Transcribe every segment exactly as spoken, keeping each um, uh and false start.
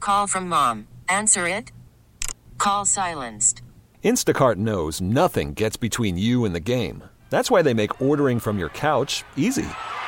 Call from mom. Answer it. Call silenced. Instacart knows nothing gets between you and the game. That's why they make ordering from your couch easy.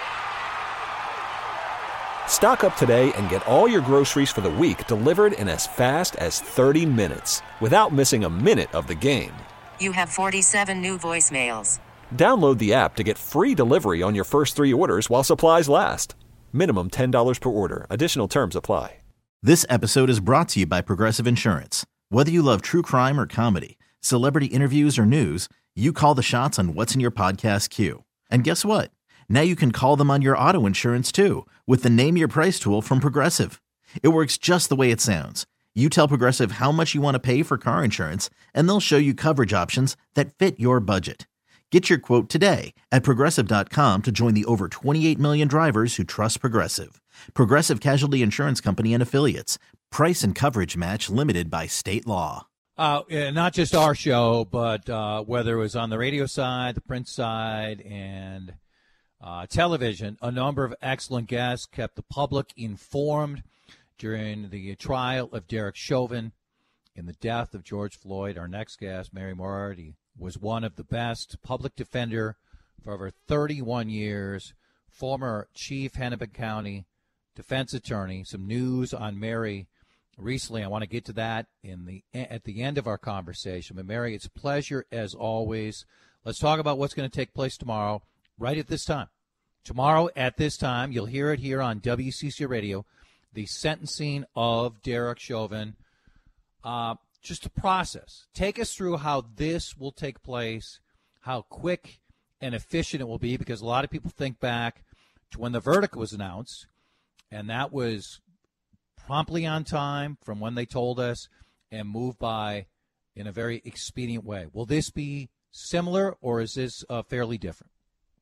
Stock up today and get all your groceries for the week delivered in as fast as thirty minutes without missing a minute of the game. You have forty-seven new voicemails. Download the app to get free delivery on your first three orders while supplies last. Minimum ten dollars per order. Additional terms apply. This episode is brought to you by Progressive Insurance. Whether you love true crime or comedy, celebrity interviews or news, you call the shots on what's in your podcast queue. And guess what? Now you can call them on your auto insurance too with the Name Your Price tool from Progressive. It works just the way it sounds. You tell Progressive how much you want to pay for car insurance, and they'll show you coverage options that fit your budget. Get your quote today at Progressive dot com to join the over twenty-eight million drivers who trust Progressive. Progressive Casualty Insurance Company and Affiliates. Price and coverage match limited by state law. Uh, not just our show, but uh, whether it was on the radio side, the print side, and uh, television, a number of excellent guests kept the public informed during the trial of Derek Chauvin in the death of George Floyd. Our next guest, Mary Moriarty, was one of the best public defender for over thirty-one years, former chief Hennepin County defense attorney. Some news on Mary recently. I want to get to that in the at the end of our conversation. But Mary, it's a pleasure as always. Let's talk about what's going to take place tomorrow, right at this time. Tomorrow at this time, you'll hear it here on W C C Radio, the sentencing of Derek Chauvin. Uh, just a process. Take us through how this will take place, how quick and efficient it will be, because a lot of people think back to when the verdict was announced, and that was promptly on time from when they told us and moved by in a very expedient way. Will this be similar, or is this uh, fairly different?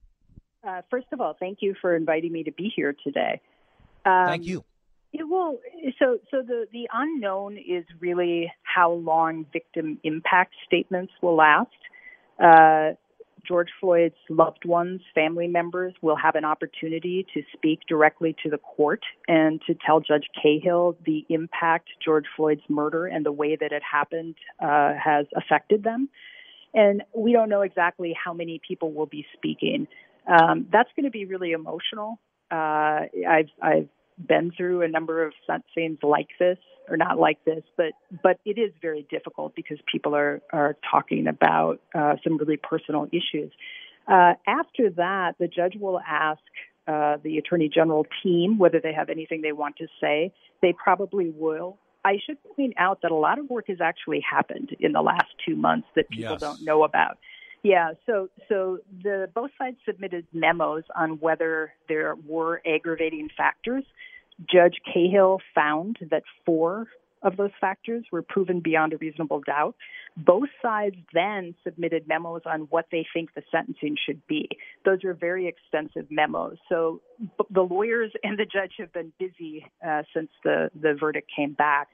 Uh, first of all, thank you for inviting me to be here today. Um, Thank you. It will, so so the, the unknown is really how long victim impact statements will last. Uh, George Floyd's loved ones, family members, will have an opportunity to speak directly to the court and to tell Judge Cahill the impact George Floyd's murder and the way that it happened uh, has affected them. And we don't know exactly how many people will be speaking. Um, that's going to be really emotional. Uh, I've, I've been through a number of sentencings like this, or not like this, but but it is very difficult because people are, are talking about uh, some really personal issues. Uh, after that, the judge will ask uh, the Attorney General team whether they have anything they want to say. They probably will. I should point out that a lot of work has actually happened in the last two months that people Yes. don't know about. Yeah, so so the both sides submitted memos on whether there were aggravating factors. Judge Cahill found that four of those factors were proven beyond a reasonable doubt. Both sides then submitted memos on what they think the sentencing should be. Those are very extensive memos. So the lawyers and the judge have been busy uh, since the, the verdict came back.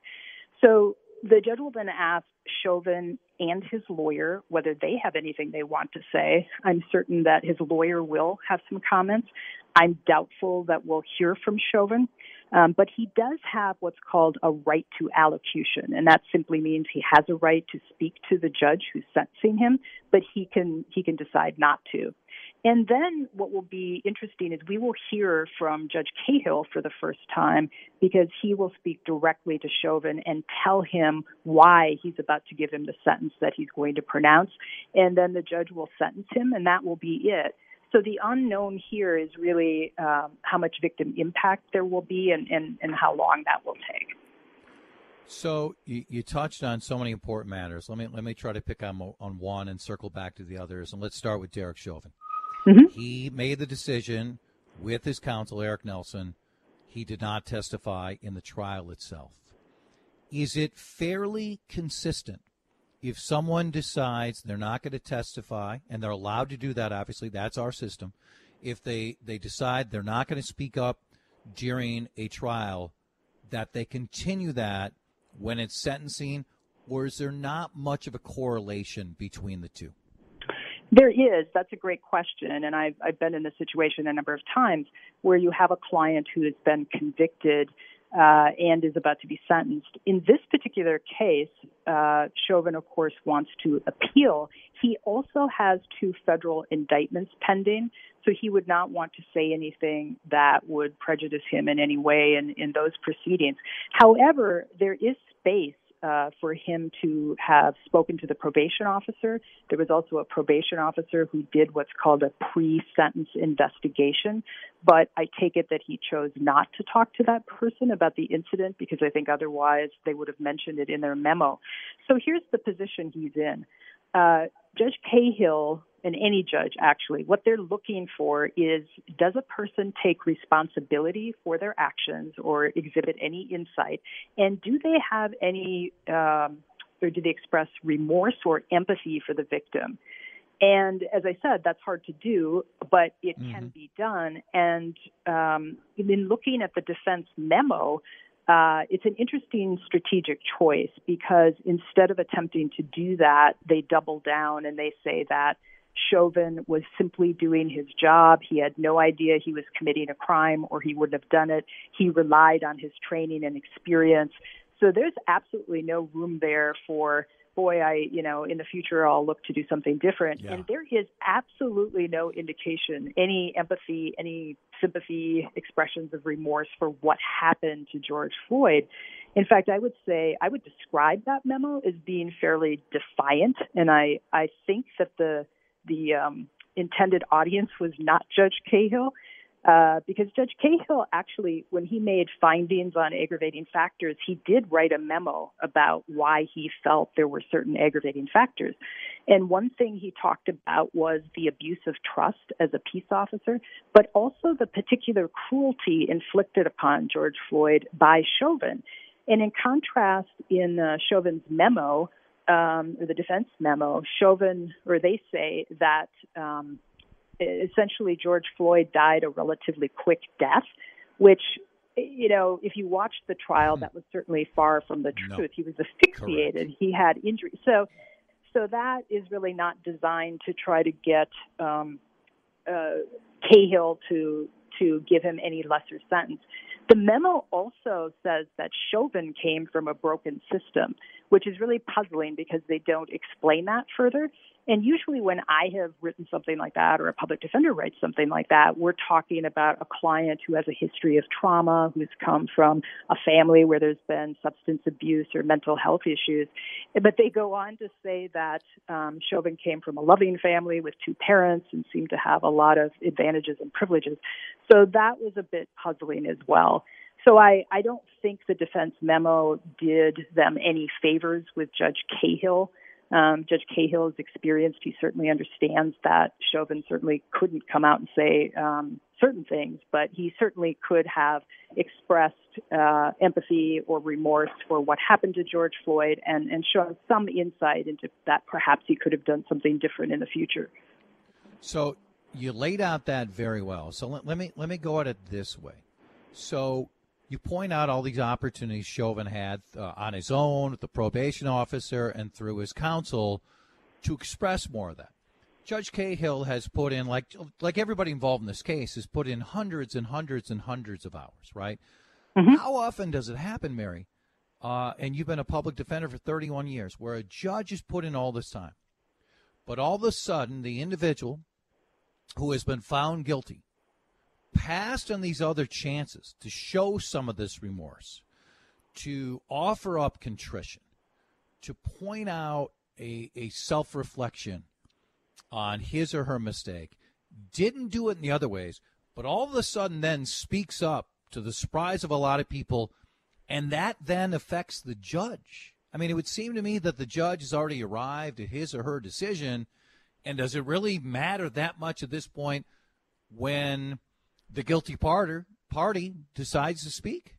So the judge will then ask Chauvin and his lawyer whether they have anything they want to say. I'm certain that his lawyer will have some comments. I'm doubtful that we'll hear from Chauvin, um, but he does have what's called a right to allocution, and that simply means he has a right to speak to the judge who's sentencing him, but he can he can decide not to. And then what will be interesting is we will hear from Judge Cahill for the first time, because he will speak directly to Chauvin and tell him why he's about to give him the sentence that he's going to pronounce. And then the judge will sentence him, and that will be it. So the unknown here is really um, how much victim impact there will be and, and, and how long that will take. So you, you touched on so many important matters. Let me let me try to pick on, on one and circle back to the others. And let's start with Derek Chauvin. Mm-hmm. He made the decision with his counsel, Eric Nelson. He did not testify in the trial itself. Is it fairly consistent if someone decides they're not going to testify, and they're allowed to do that, obviously, that's our system, if they, they decide they're not going to speak up during a trial, that they continue that when it's sentencing, or is there not much of a correlation between the two? There is. That's a great question, and I've, I've been in this situation a number of times where you have a client who has been convicted uh, and is about to be sentenced. In this particular case, uh, Chauvin, of course, wants to appeal. He also has two federal indictments pending, so he would not want to say anything that would prejudice him in any way in, in those proceedings. However, there is space Uh, for him to have spoken to the probation officer. There was also a probation officer who did what's called a pre-sentence investigation, but I take it that he chose not to talk to that person about the incident because I think otherwise they would have mentioned it in their memo. So here's the position he's in. Uh, Judge Cahill, and any judge actually, what they're looking for is, does a person take responsibility for their actions or exhibit any insight? And do they have any, um, or do they express remorse or empathy for the victim? And as I said, that's hard to do, but it mm-hmm. can be done. And um, in looking at the defense memo, Uh, it's an interesting strategic choice because instead of attempting to do that, they double down and they say that Chauvin was simply doing his job. He had no idea he was committing a crime or he wouldn't have done it. He relied on his training and experience. So there's absolutely no room there for, boy, I, you know, in the future I'll look to do something different. Yeah. And there is absolutely no indication, any empathy, any sympathy, expressions of remorse for what happened to George Floyd. In fact, I would say, I would describe that memo as being fairly defiant. And I, I think that the, the um, intended audience was not Judge Cahill. Uh, because Judge Cahill actually, when he made findings on aggravating factors, he did write a memo about why he felt there were certain aggravating factors. And one thing he talked about was the abuse of trust as a peace officer, but also the particular cruelty inflicted upon George Floyd by Chauvin. And in contrast, in uh, Chauvin's memo, um, or the defense memo, Chauvin, or they say that um, essentially George Floyd died a relatively quick death, which, you know, if you watched the trial, that was certainly far from the truth. No. He was asphyxiated. Correct. He had injuries. So, so that is really not designed to try to get um, uh, Cahill to to give him any lesser sentence. The memo also says that Chauvin came from a broken system, which is really puzzling because they don't explain that further. And usually when I have written something like that or a public defender writes something like that, we're talking about a client who has a history of trauma, who's come from a family where there's been substance abuse or mental health issues. But they go on to say that um, Chauvin came from a loving family with two parents and seemed to have a lot of advantages and privileges. So that was a bit puzzling as well. So I, I don't think the defense memo did them any favors with Judge Cahill. Um, Judge Cahill is experienced. He certainly understands that Chauvin certainly couldn't come out and say um, certain things, but he certainly could have expressed uh, empathy or remorse for what happened to George Floyd and, and shown some insight into that perhaps he could have done something different in the future. So you laid out that very well. So let, let me let me go at it this way. So you point out all these opportunities Chauvin had uh, on his own with the probation officer and through his counsel to express more of that. Judge Cahill has put in, like like everybody involved in this case, has put in hundreds and hundreds and hundreds of hours, right? Mm-hmm. How often does it happen, Mary, uh, and you've been a public defender for thirty-one years, where a judge has put in all this time, but all of a sudden the individual who has been found guilty passed on these other chances to show some of this remorse, to offer up contrition, to point out a, a self-reflection on his or her mistake, didn't do it in the other ways, but all of a sudden then speaks up to the surprise of a lot of people, and that then affects the judge. I mean, it would seem to me that the judge has already arrived at his or her decision, and does it really matter that much at this point when the guilty party, party decides to speak?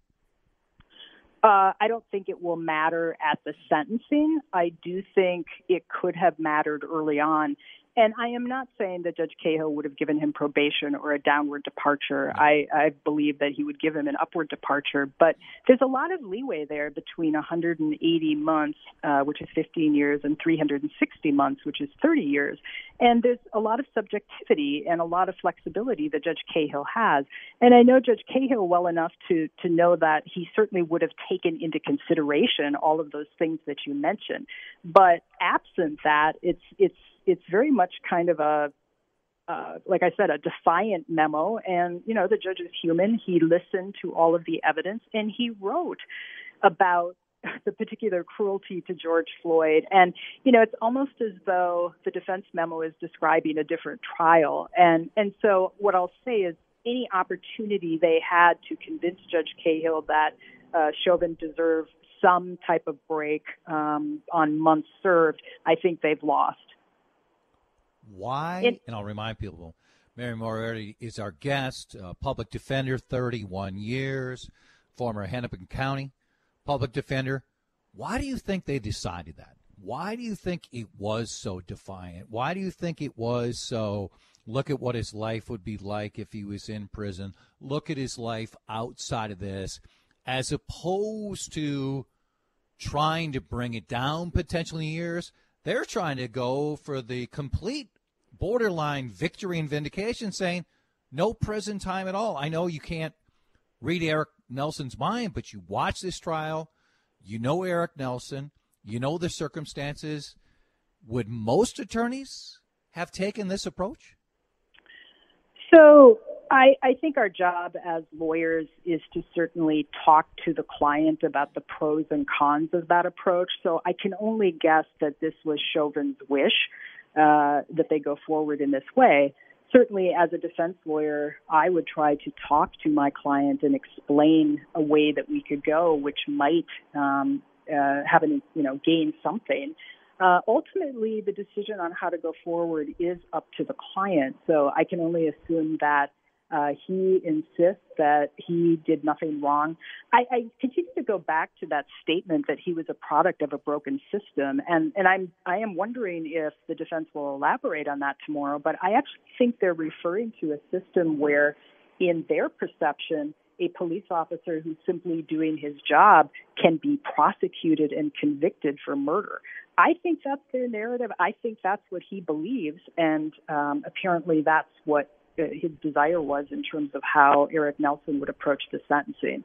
Uh, I don't think it will matter at the sentencing. I do think it could have mattered early on. And I am not saying that Judge Cahill would have given him probation or a downward departure. I, I believe that he would give him an upward departure. But there's a lot of leeway there between one hundred eighty months, uh, which is fifteen years, and three hundred sixty months, which is thirty years. And there's a lot of subjectivity and a lot of flexibility that Judge Cahill has. And I know Judge Cahill well enough to, to know that he certainly would have taken into consideration all of those things that you mentioned. But absent that, it's it's it's very much kind of a, uh, like I said, a defiant memo. And, you know, the judge is human. He listened to all of the evidence, and he wrote about the particular cruelty to George Floyd. And, you know, it's almost as though the defense memo is describing a different trial. And, and so what I'll say is any opportunity they had to convince Judge Cahill that uh, Chauvin deserved some type of break um, on months served, I think they've lost. Why? It, and I'll remind people, Mary Moriarty is our guest, uh, public defender, thirty-one years, former Hennepin County public defender. Why do you think they decided that? Why do you think it was so defiant? Why do you think it was so, look at what his life would be like if he was in prison, look at his life outside of this, as opposed to trying to bring it down potentially years? They're trying to go for the complete borderline victory and vindication, saying no prison time at all. I know you can't read Eric Nelson's mind, but you watch this trial, you know Eric Nelson, you know the circumstances. Would most attorneys have taken this approach? So I, I think our job as lawyers is to certainly talk to the client about the pros and cons of that approach. So I can only guess that this was Chauvin's wish, uh, that they go forward in this way. Certainly, as a defense lawyer, I would try to talk to my client and explain a way that we could go, which might um, uh, have any, you know, gain something. Uh, ultimately, the decision on how to go forward is up to the client. So I can only assume that uh, he insists that he did nothing wrong. I, I continue to go back to that statement that he was a product of a broken system, and, and I'm I am wondering if the defense will elaborate on that tomorrow. But I actually think they're referring to a system where, in their perception, a police officer who's simply doing his job can be prosecuted and convicted for murder. I think that's their narrative. I think that's what he believes, and um, apparently that's what uh, his desire was in terms of how Eric Nelson would approach the sentencing.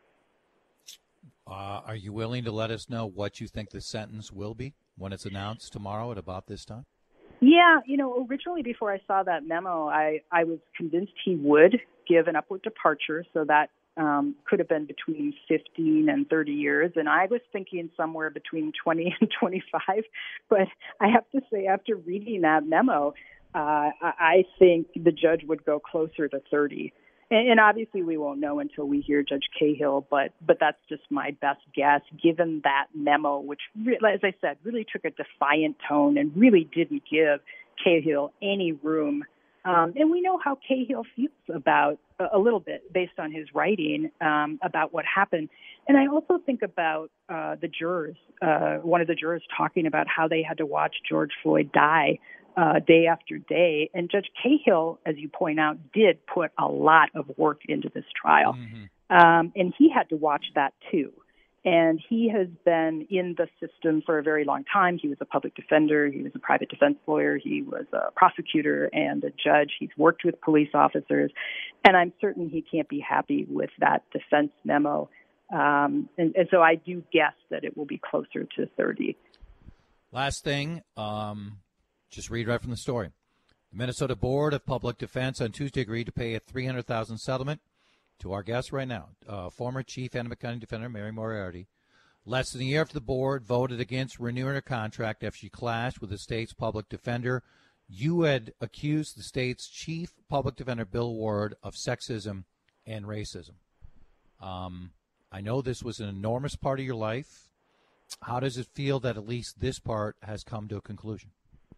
Uh, are you willing to let us know what you think the sentence will be when it's announced tomorrow at about this time? Yeah, you know, originally before I saw that memo, I, I was convinced he would give an upward departure, so that um, could have been between fifteen and thirty years, and I was thinking somewhere between twenty and twenty-five, but I have to say, after reading that memo, uh, I think the judge would go closer to thirty. And, and obviously we won't know until we hear Judge Cahill, but but that's just my best guess, given that memo, which, re- as I said, really took a defiant tone and really didn't give Cahill any room. Um, and we know how Cahill feels about, a, a little bit, based on his writing, um, about what happened. And I also think about uh, the jurors, uh, one of the jurors talking about how they had to watch George Floyd die Uh, day after day. And Judge Cahill, as you point out, did put a lot of work into this trial. Mm-hmm. Um, and he had to watch that too. And he has been in the system for a very long time. He was a public defender. He was a private defense lawyer. He was a prosecutor and a judge. He's worked with police officers. And I'm certain he can't be happy with that defense memo. Um, and, and so I do guess that it will be closer to thirty. Last thing, um just read right from the story. The Minnesota Board of Public Defense on Tuesday agreed to pay a three hundred thousand dollars settlement to our guest right now, uh, former Chief Hennepin County Defender Mary Moriarty. Less than a year after the board voted against renewing her contract after she clashed with the state's public defender, you had accused the state's Chief Public Defender, Bill Ward, of sexism and racism. Um, I know this was an enormous part of your life. How does it feel that at least this part has come to a conclusion?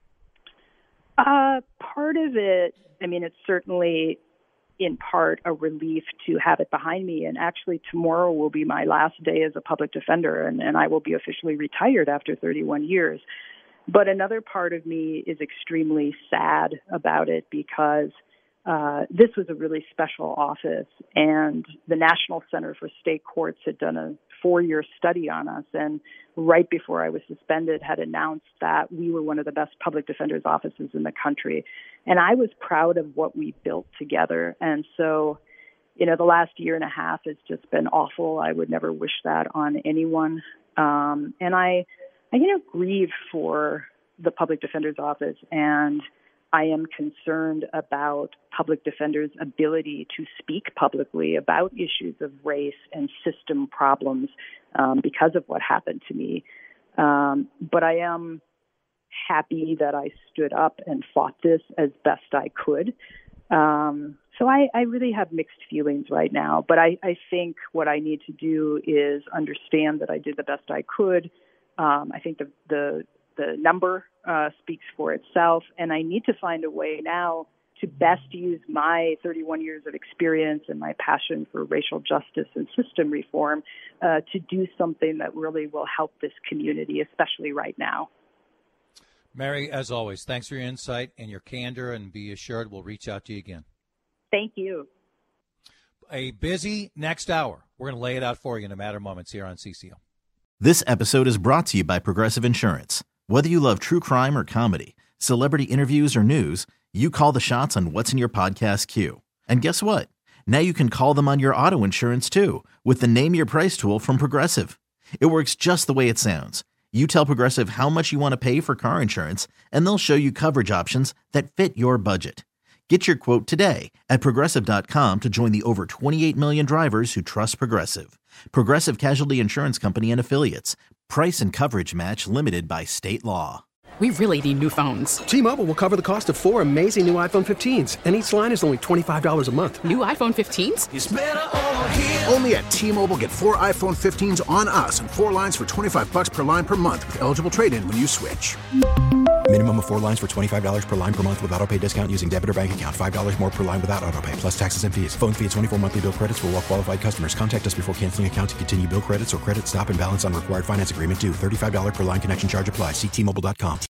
Uh, part of it, I mean, it's certainly in part a relief to have it behind me. And actually tomorrow will be my last day as a public defender, and, and I will be officially retired after thirty-one years. But another part of me is extremely sad about it because uh, this was a really special office, and the National Center for State Courts had done a four-year study on us, and right before I was suspended had announced that we were one of the best public defender's offices in the country. And I was proud of what we built together. And so, you know, the last year and a half has just been awful. I would never wish that on anyone. Um, and I, I, you know, grieve for the public defender's office, and I am concerned about public defenders' ability to speak publicly about issues of race and system problems um, because of what happened to me. Um, but I am happy that I stood up and fought this as best I could. Um, so I, I really have mixed feelings right now. But I, I think what I need to do is understand that I did the best I could. Um, I think the, the the number uh, speaks for itself, and I need to find a way now to best use my thirty-one years of experience and my passion for racial justice and system reform uh, to do something that really will help this community, especially right now. Mary, as always, thanks for your insight and your candor, and be assured we'll reach out to you again. Thank you. A busy next hour. We're going to lay it out for you in a matter of moments here on C C O. This episode is brought to you by Progressive Insurance. Whether you love true crime or comedy, celebrity interviews or news, you call the shots on what's in your podcast queue. And guess what? Now you can call them on your auto insurance too with the Name Your Price tool from Progressive. It works just the way it sounds. You tell Progressive how much you want to pay for car insurance, and they'll show you coverage options that fit your budget. Get your quote today at Progressive dot com to join the over twenty-eight million drivers who trust Progressive. Progressive Casualty Insurance Company and Affiliates. Price and coverage match limited by state law. We really need new phones. T-Mobile will cover the cost of four amazing new iPhone fifteens, and each line is only twenty-five dollars a month. New iPhone fifteens? It's better over here. Only at T-Mobile, get four iPhone fifteens on us and four lines for twenty-five dollars per line per month with eligible trade-in when you switch. Minimum of four lines for twenty-five dollars per line per month with autopay discount using debit or bank account. five dollars more per line without autopay, plus taxes and fees. Phone fee at twenty-four monthly bill credits for well-qualified customers. Contact us before canceling account to continue bill credits or credit stop and balance on required finance agreement due. thirty-five dollars per line connection charge applies. See T Mobile dot com.